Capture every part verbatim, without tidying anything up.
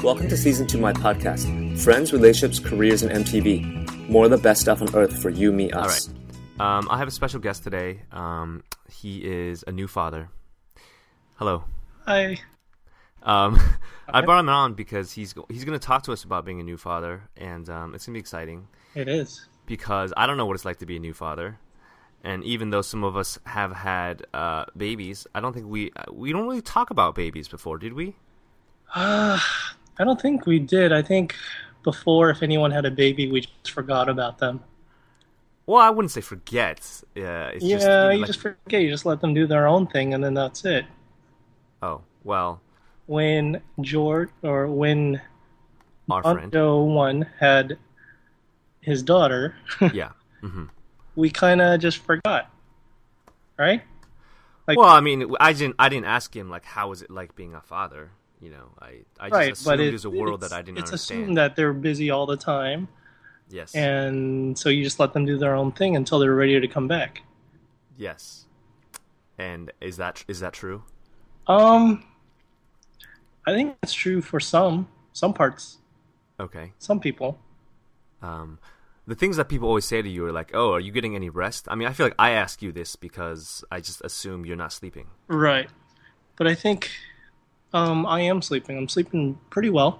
Welcome to Season two of my podcast, Friends, Relationships, Careers, and M T V. More of the best stuff on earth for you, me, us. All right. Um, I have a special guest today. Um, he is a new father. Hello. Hi. Um, I brought him on because he's he's going to talk to us about being a new father, and um, it's going to be exciting. It is. Because I don't know what it's like to be a new father. And even though some of us have had uh, babies, I don't think we we don't really talk about babies before, did we? Uh, I don't think we did. I think before, if anyone had a baby, we just forgot about them. Well, I wouldn't say forget. Yeah, it's yeah, just, you like... just forget. You just let them do their own thing, and then that's it. Oh, well. When George, or when our friend Joe one had his daughter, yeah, mm-hmm. we kind of just forgot, right? Like, well, I mean, I didn't, I didn't ask him like, how is it like being a father? You know, I, I just right, assumed it, there's a world that I didn't it's understand. It's assumed that they're busy all the time. Yes. And so you just let them do their own thing until they're ready to come back. Yes. And is that is that true? Um, I think it's true for some some parts. Okay. Some people. Um, the things that people always say to you are like, "Oh, are you getting any rest?" I mean, I feel like I ask you this because I just assume you're not sleeping. Right. But I think um, I am sleeping. I'm sleeping pretty well.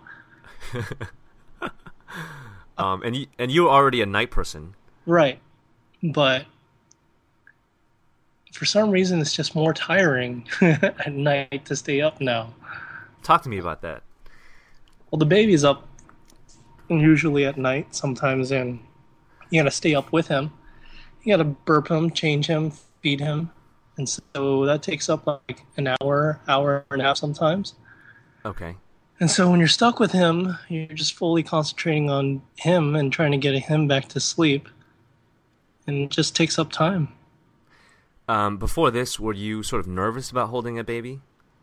um, and you, and you're already a night person. Right. But for some reason, it's just more tiring at night to stay up now. Talk to me about that. Well, the baby's up usually at night sometimes, and you gotta stay up with him. You gotta burp him, change him, feed him. And so that takes up like an hour, hour and a half sometimes. Okay. And so when you're stuck with him, you're just fully concentrating on him and trying to get him back to sleep. And it just takes up time. Um, before this, were you sort of nervous about holding a baby?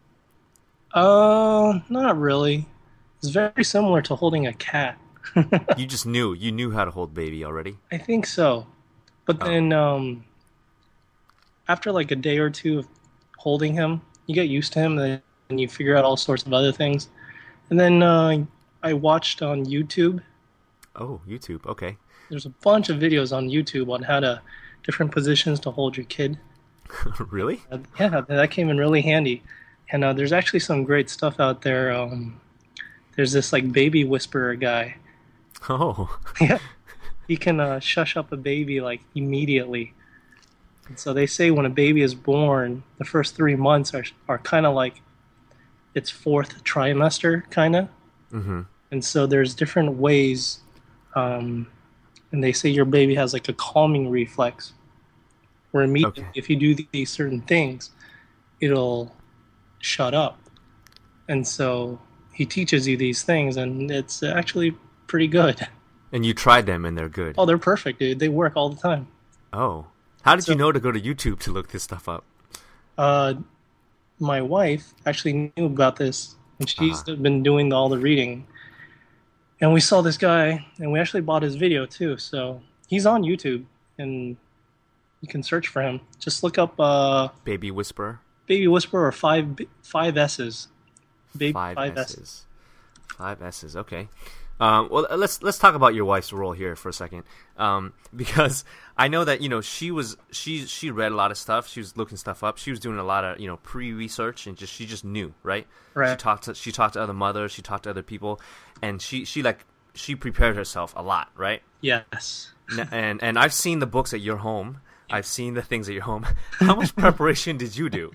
Uh, not really. It's very similar to holding a cat. You just knew. You knew how to hold baby already? I think so. But oh. then um, after like a day or two of holding him, you get used to him and you figure out all sorts of other things. And then uh, I watched on YouTube. Oh, YouTube. Okay. There's a bunch of videos on YouTube on how to, different positions to hold your kid. Really? Uh, yeah, that came in really handy. And uh, there's actually some great stuff out there. Um, there's this like baby whisperer guy. Oh. Yeah. He can uh, shush up a baby like immediately. And so they say when a baby is born, the first three months are are kind of like its fourth trimester, kind of. Mm-hmm. And so there's different ways. Um, and they say your baby has like a calming reflex. Where immediately, okay. if you do these certain things, it'll shut up. And so he teaches you these things, and it's actually pretty good. And you tried them, and they're good. Oh, they're perfect, dude. They work all the time. Oh. How did so, you know to go to YouTube to look this stuff up? Uh, my wife actually knew about this, and she's uh-huh. been doing all the reading. And we saw this guy, and we actually bought his video, too. So he's on YouTube, and you can search for him. Just look up uh, Baby Whisperer. Baby Whisperer or five five S's. Baby five, five S's. S's. Five S's. Okay. Um, well, let's let's talk about your wife's role here for a second, um, because I know that you know she was she she read a lot of stuff. She was looking stuff up. She was doing a lot of you know pre-research, and just she just knew, right? Right. She talked to she talked to other mothers. She talked to other people, and she she like she prepared herself a lot, right? Yes. and and I've seen the books at your home. I've seen the things at your home. How much preparation did you do?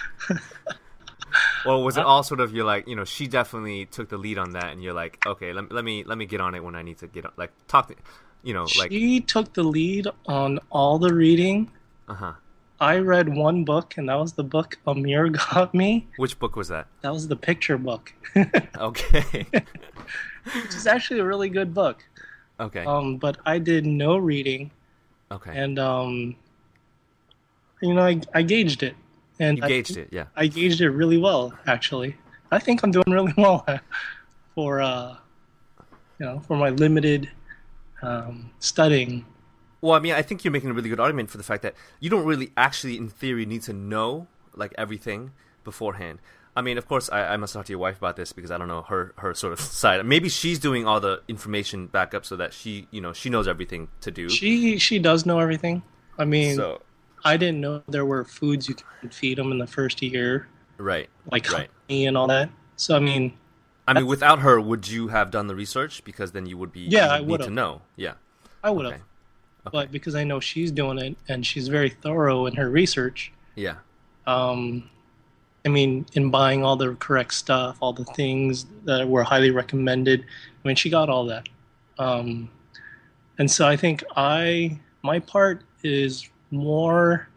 Or was it all sort of you're like, you know, she definitely took the lead on that, and you're like, okay, let, let me let me get on it when I need to get on, like talk, to, you know, like she took the lead on all the reading. Uh huh. I read one book, and that was the book Amir got me. Which book was that? That was the picture book. Okay. Which is actually a really good book. Okay. Um, but I did no reading. Okay. And um, you know, I I gauged it. And you gauged I, it, yeah. I gauged it really well, actually. I think I'm doing really well for uh, you know, for my limited um, studying. Well, I mean, I think you're making a really good argument for the fact that you don't really actually, in theory, need to know like everything beforehand. I mean, of course, I, I must talk to your wife about this because I don't know her, her sort of side. Maybe she's doing all the information back up so that she, you know, she knows everything to do. She she does know everything. I mean, So, I didn't know there were foods you could feed them in the first year, right, like right. honey and all that. So I mean, I mean, without her, would you have done the research? Because then you would be, Yeah, you I would need would've. to know. Yeah. I would have, Okay. but because I know she's doing it and she's very thorough in her research. Yeah. Um, I mean, in buying all the correct stuff, all the things that were highly recommended. I mean, she got all that. Um, and so I think I, my part is more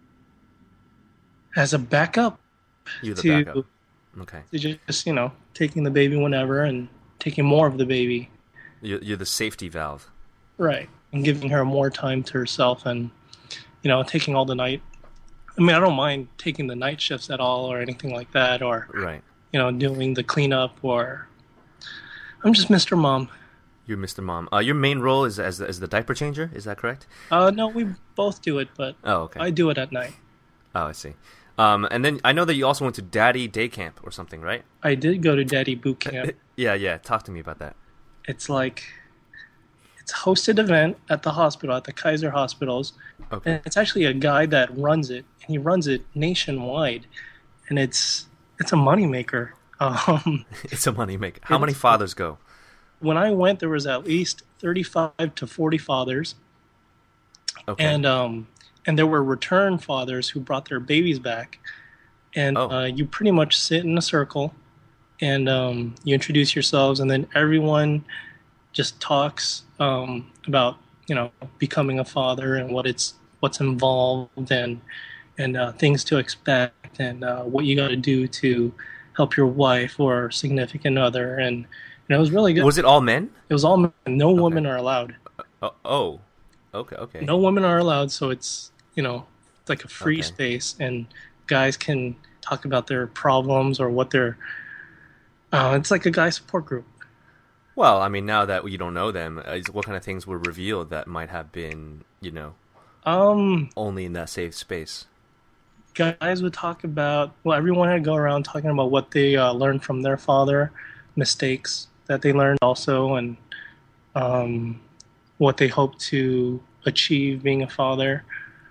as a backup You're the to, backup. Okay. to just, you know, taking the baby whenever and taking more of the baby. You're, you're the safety valve. Right. And giving her more time to herself and, you know, taking all the night. I mean, I don't mind taking the night shifts at all or anything like that, or, Right. you know, doing the cleanup, or I'm just Mister Mom. You're Mister Mom. Uh, your main role is as, as the diaper changer. Is that correct? Uh, no, we both do it, but Oh, okay. I do it at night. Oh, I see. Um, and then I know that you also went to Daddy Day Camp or something, right? I did go to Daddy Boot Camp. Yeah, yeah. Talk to me about that. It's like, it's a hosted event at the hospital, at the Kaiser Hospitals. Okay. And it's actually a guy that runs it, and he runs it nationwide. And it's it's a moneymaker. Um, It's a money maker. How many fathers go? when I went, there was at least thirty-five to forty fathers. Okay. And um, and there were return fathers who brought their babies back. And Oh. uh, you pretty much sit in a circle, and um, you introduce yourselves, and then everyone just talks um, about, you know, becoming a father and what it's what's involved, and and uh, things to expect, and uh, what you got to do to help your wife or significant other, and, and it was really good. Was it all men? It was all men. No women are allowed. Oh, oh. Okay, okay. No women are allowed, so it's, you know, it's like a free Okay. space, and guys can talk about their problems or what their. Uh, it's like a guy support group. Well, I mean, now that you don't know them, uh, what kind of things were revealed that might have been, you know, Um, only in that safe space? guys would talk about. Well, everyone would go around talking about what they uh, learned from their father, mistakes that they learned also, and um, what they hope to achieve being a father,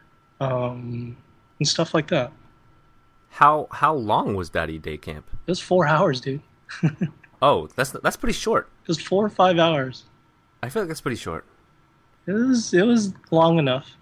um, and stuff like that. How how long was Daddy Day Camp? It was four hours, dude. Oh, that's that's pretty short. It was four or five hours. I feel like that's pretty short. It was it was long enough.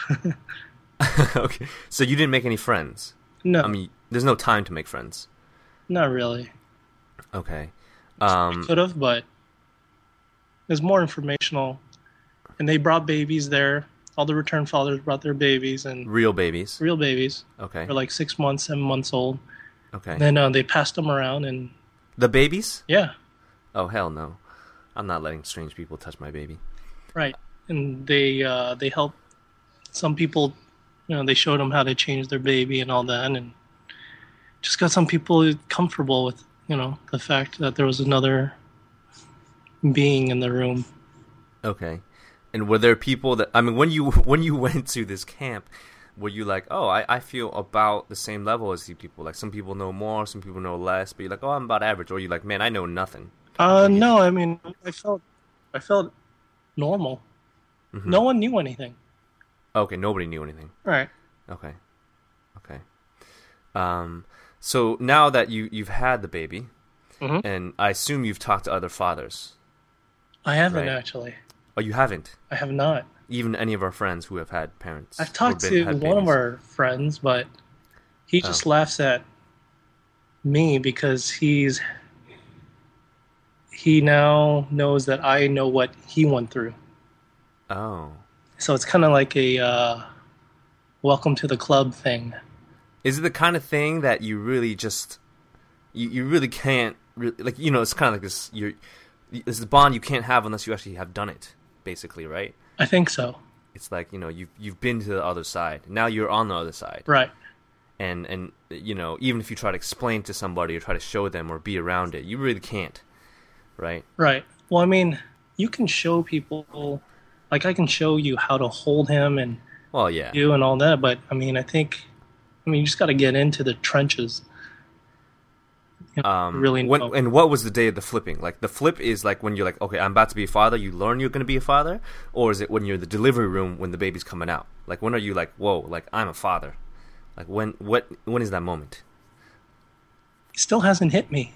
Okay, so you didn't make any friends. No, I mean, there's no time to make friends. not really. Okay. Um, Could have, but it was more informational. And they brought babies there. All the return fathers brought their babies, and real babies. real babies. Okay. They're like six months, seven months old. Okay. Then uh, they passed them around, and The babies? yeah, Oh, hell no. I'm not letting strange people touch my baby. right. And they uh, they helped some people. You know, they showed them how to change their baby and all that, and just got some people comfortable with, you know, the fact that there was another being in the room. Okay. And were there people that, I mean, when you when you went to this camp, were you like, oh, I, I feel about the same level as these people? Like, some people know more, some people know less, but you're like, oh, I'm about average. Or you're like, man, I know nothing. Uh, no, I mean, I felt, I felt normal. Mhm. No one knew anything. Okay, nobody knew anything. Right. Okay. Okay. Um, so now that you, you've had the baby, Mhm. and I assume you've talked to other fathers. I haven't Right. actually. Oh, you haven't? I have not. Even any of our friends who have had parents? I've or talked been- to had one of babies? our friends, but he just Oh. laughs at me because he's he now knows that I know what he went through. Oh. So it's kind of like a uh, welcome to the club thing. Is it the kind of thing that you really just, you, you really can't, really, like, you know, it's kind of like this, you're, it's the bond you can't have unless you actually have done it, basically, right? I think so. It's like, you know, you've, you've been to the other side. Now you're on the other side. Right. And, and, you know, even if you try to explain to somebody or try to show them or be around it, you really can't, right? Right. Well, I mean, you can show people, like I can show you how to hold him and Well, yeah. do and all that, but I mean, I think, I mean, you just got to get into the trenches. you know, Um, really when, know. and what was the day of the flipping? Like the flip is like when you're like, okay, I'm about to be a father. You learn you're going to be a father, or is it when you're in the delivery room when the baby's coming out? Like when are you like, whoa, like I'm a father? Like when what when is that moment? It still hasn't hit me.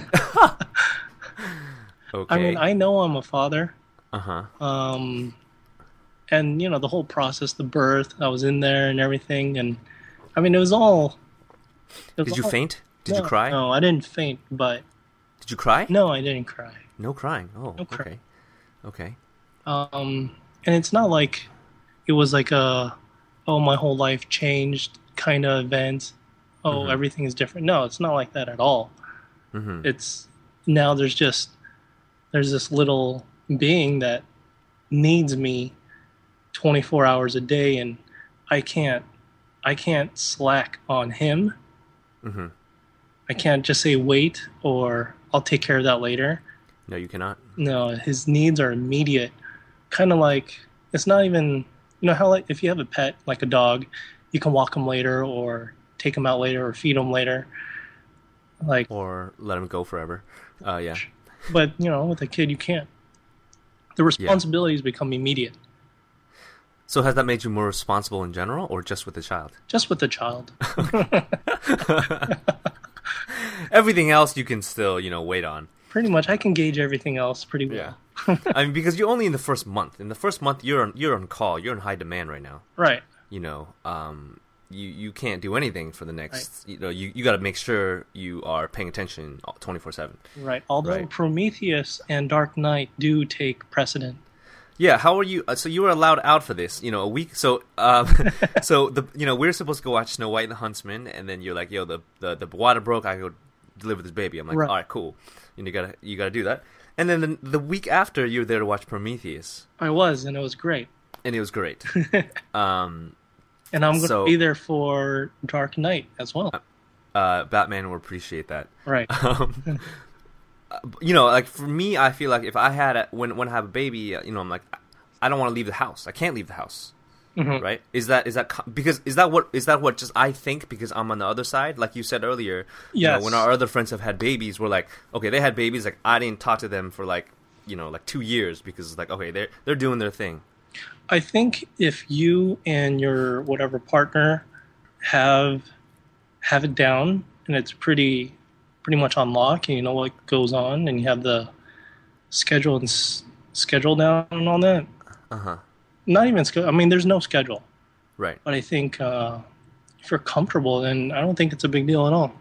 Okay. I mean, I know I'm a father. Uh huh. Um, and, you know, the whole process, the birth, I was in there and everything. And, I mean, it was all... It was Did you all, faint? Did no, you cry? No, I didn't faint, but... Did you cry? No, I didn't cry. No crying. Oh, No cry. okay. Okay. Um, and it's not like it was like a, oh, my whole life changed kind of event. Oh, Mhm. everything is different. No, it's not like that at all. Mm-hmm. It's now there's just there's this little being that needs me twenty-four hours a day, and I can't I can't slack on him. Mm-hmm. I can't just say wait or I'll take care of that later. No, you cannot. No, his needs are immediate. Kind of like it's not even, you know how like if you have a pet like a dog, you can walk him later or take him out later or feed him later. Like, Or let him go forever. Uh, yeah. but you know, with a kid you can't. The responsibilities become immediate. So has that made you more responsible in general, or just with the child? Just with the child. Everything else you can still, you know, wait on. Pretty much, I can gauge everything else pretty well. I mean, because you're only in the first month. In the first month, you're on you're on call. You're in high demand right now. Right. You know, um, you you can't do anything for the next. Right. You know, you you got to make sure you are paying attention twenty-four seven. Right. Although Right. Prometheus and Dark Knight do take precedent. Yeah, how are you? Uh, so you were allowed out for this, you know, a week. So, um, so the you know we're supposed to go watch Snow White and the Huntsman, and then you're like, yo, the the, the water broke. I go deliver this baby. I'm like, Right. all right, cool. And you gotta you gotta do that. And then the, the week after, you were there to watch Prometheus, I was, and it was great. and it was great. um, And I'm going to So- be there for Dark Knight as well. uh, Batman will appreciate that. Right. Um, you know, like for me, I feel like if I had a, when when I have a baby, uh, you know, I'm like, I don't want to leave the house. I can't leave the house, Mhm. right? Is that is that co- because is that what is that what just I think because I'm on the other side? Like you said earlier, you know, Yes. when our other friends have had babies, we're like, okay, they had babies. Like I didn't talk to them for like you know like two years because it's like okay, they're they're doing their thing. I think if you and your whatever partner have have it down and it's pretty pretty much on lock and you know what goes on and you have the schedule and s- schedule down and all that. Uh huh. Not even schedule. I mean, there's no schedule, Right. but I think uh, if you're comfortable, then I don't think it's a big deal at all.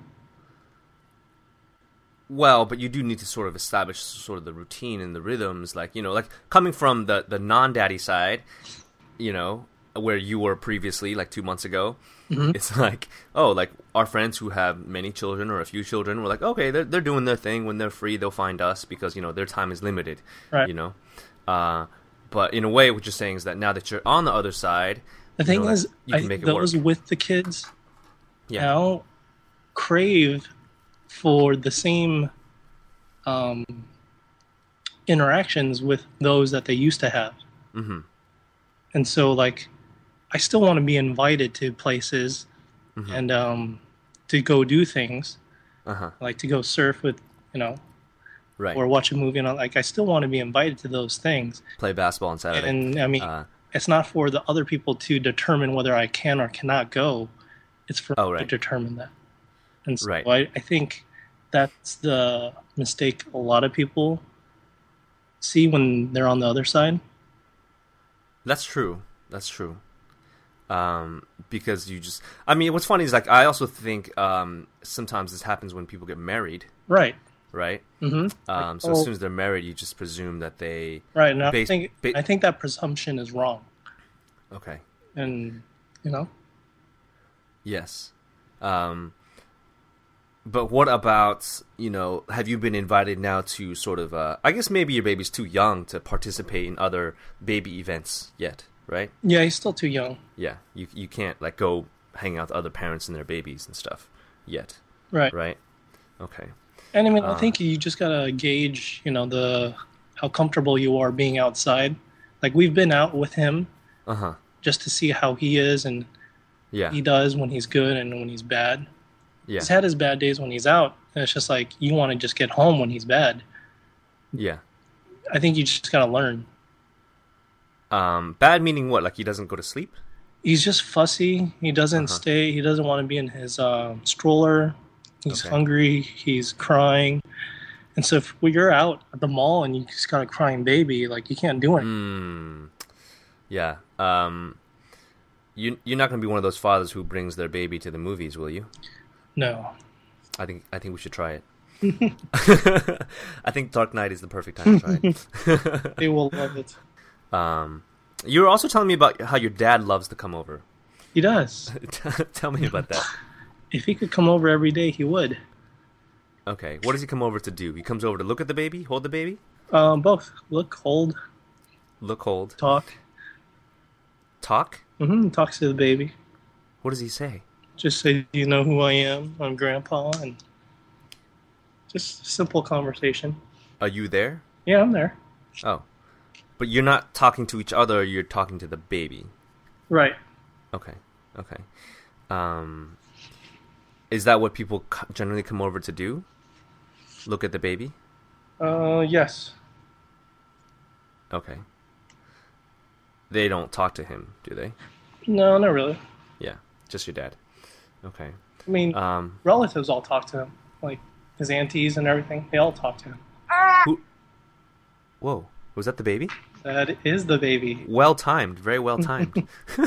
Well, but you do need to sort of establish sort of the routine and the rhythms, like you know, like coming from the the non-daddy side, you know, where you were previously, like two months ago. Mhm. It's like, oh, like our friends who have many children or a few children, we're like, okay, they're they're doing their thing. When they're free, they'll find us because you know their time is limited, Right. you know. Uh, but in a way, what you're saying is that now that you're on the other side, The you thing know, is, that you can I, make it those work. with the kids Yeah. now crave for the same um, interactions with those that they used to have. Mm-hmm. And so, like, I still want to be invited to places Mhm. and um, to go do things, Uh huh. like to go surf with, you know, Right. or watch a movie. And all- like, I still want to be invited to those things. Play basketball on Saturday. And I mean, uh, it's not for the other people to determine whether I can or cannot go. It's for Oh, me right. to determine that. And so Right. I, I think that's the mistake a lot of people see when they're on the other side. That's true. That's true. Um, because you just, I mean, what's funny is like I also think um, sometimes this happens when people get married, Right. right? Mm-hmm. Um, so oh. as soon as they're married, you just presume that they, Right. And I Bas- think ba- I think that presumption is wrong. okay, And you know, yes. Um, but what about, you know, have you been invited now to sort of, uh, I guess maybe your baby's too young to participate in other baby events yet, right? yeah, he's still too young. Yeah, you you can't like go hang out with other parents and their babies and stuff yet, Right. right? Okay. And I mean, Uh. I think you just gotta gauge, you know, the how comfortable you are being outside. Like we've been out with him Uh huh. just to see how he is and Yeah. he does when he's good and when he's bad. Yeah. He's had his bad days when he's out, And it's just like you want to just get home when he's bad. Yeah. I think you just gotta learn. Um, bad meaning what? Like he doesn't go to sleep? He's just fussy. He doesn't Uh-huh. stay. He doesn't want to be in his uh, stroller. He's Okay. hungry. He's crying. And so if you're out at the mall and you just got a crying baby, like you can't do anything. Mm. Yeah. Um, you you're not gonna be one of those fathers who brings their baby to the movies, will you? No. I think I think we should try it. I think Dark Knight is the perfect time to try it. They will love it. Um, you were also telling me about how your dad loves to come over. He does. Tell me about that. If he could come over every day, he would. Okay, what does he come over to do? He comes over to look at the baby, hold the baby, Um, both. Look, hold, look, hold, talk. talk. Mm-hmm. Talks to the baby. What does he say? Just say, you know who I am? I'm Grandpa. And just simple conversation. Are you there? Yeah, I'm there. Oh, but you're not talking to each other. You're talking to the baby. Right. Okay, okay. Um, is that what people c- generally come over to do? Look at the baby? Uh, yes. Okay. They don't talk to him, do they? No, not really. Yeah, just your dad. Okay. I mean, Um, relatives all talk to him. Like, his aunties and everything. They all talk to him. who? Whoa, was that the baby? That is the baby. Well timed, very well timed.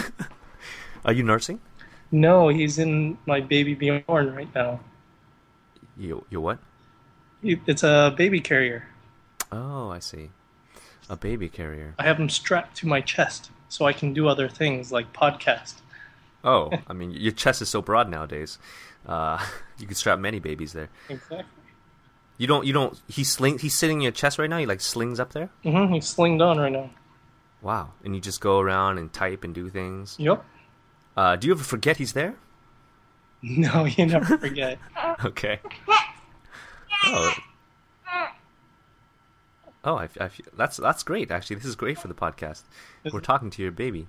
Are you nursing? No, he's in my baby Bjorn right now. You, you what? He- It's a baby carrier. Oh, I see. A baby carrier. I have him strapped to my chest so I can do other things like podcast. Oh, I mean, your chest is so broad nowadays. Uh, you could strap many babies there. Exactly. You don't, you don't, he sling, he's sitting in your chest right now? He like slings up there? Mm-hmm. He's slinged on right now. Wow. And you just go around and type and do things? Yep. Uh, do you ever forget he's there? No, you never forget. Okay. Oh. Oh, I, I feel, that's that's great. Actually, this is great for the podcast. We're talking to your baby.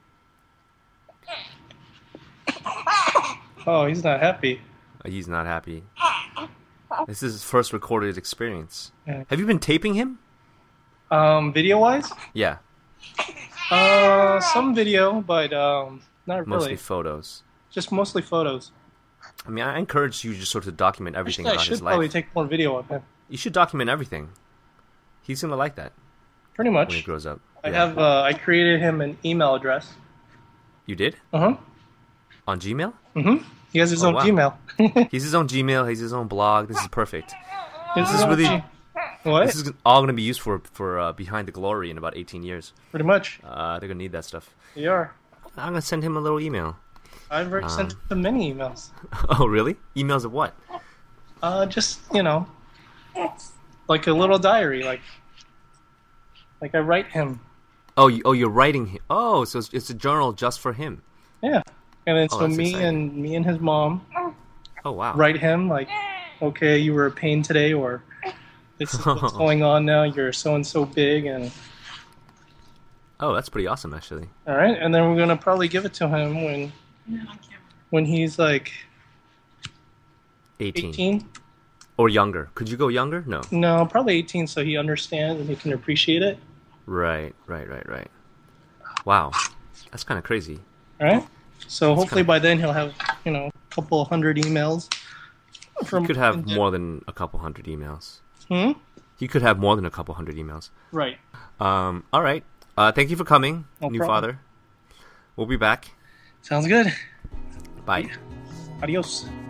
Oh, he's not happy. Uh, He's not happy. This is his first recorded experience. Yeah. Have you been taping him? Um, video-wise? Yeah, Uh, some video, but um, not mostly really. photos. Just mostly photos. I mean, I encourage you to sort of document everything Actually, I about should his probably life. take more video of him. You should document everything. He's gonna like that Pretty when he much. grows up. I Yeah. have. Uh, I created him an email address. You did? Uh huh. On Gmail? Mm-hmm. He has his Oh, own wow. Gmail. He's his own Gmail. He's his own blog. This is perfect. This is really- What? This is all going to be used for for uh, Behind the Glory in about eighteen years. Pretty much. Uh, they're going to need that stuff. You are. I'm going to send him a little email. I've already sent him many emails. Oh, really? Emails of what? Uh, just you know, like a little diary. Like, like I write him. Oh, you, oh, you're writing him. Oh, so it's, it's a journal just for him. Yeah. And then Oh, so that's me exciting. and me and his mom Oh, wow. write him like, okay, you were a pain today, or this is what's going on now. You're so and so big, and Oh, that's pretty awesome, actually. all right. And then we're gonna probably give it to him when when he's like eighteen. eighteen. Or younger. Could you go younger? No. No, probably eighteen, so he understands and he can appreciate it. Right, right, right, right. Wow. That's kind of crazy. All right. So hopefully kinda- by then he'll have you know a couple hundred emails. From You could have more than a couple hundred emails. Hmm? You could have more than a couple hundred emails. Right. Um, all right. Uh, thank you for coming, No new problem. father. We'll be back. Sounds good. Bye. Adios.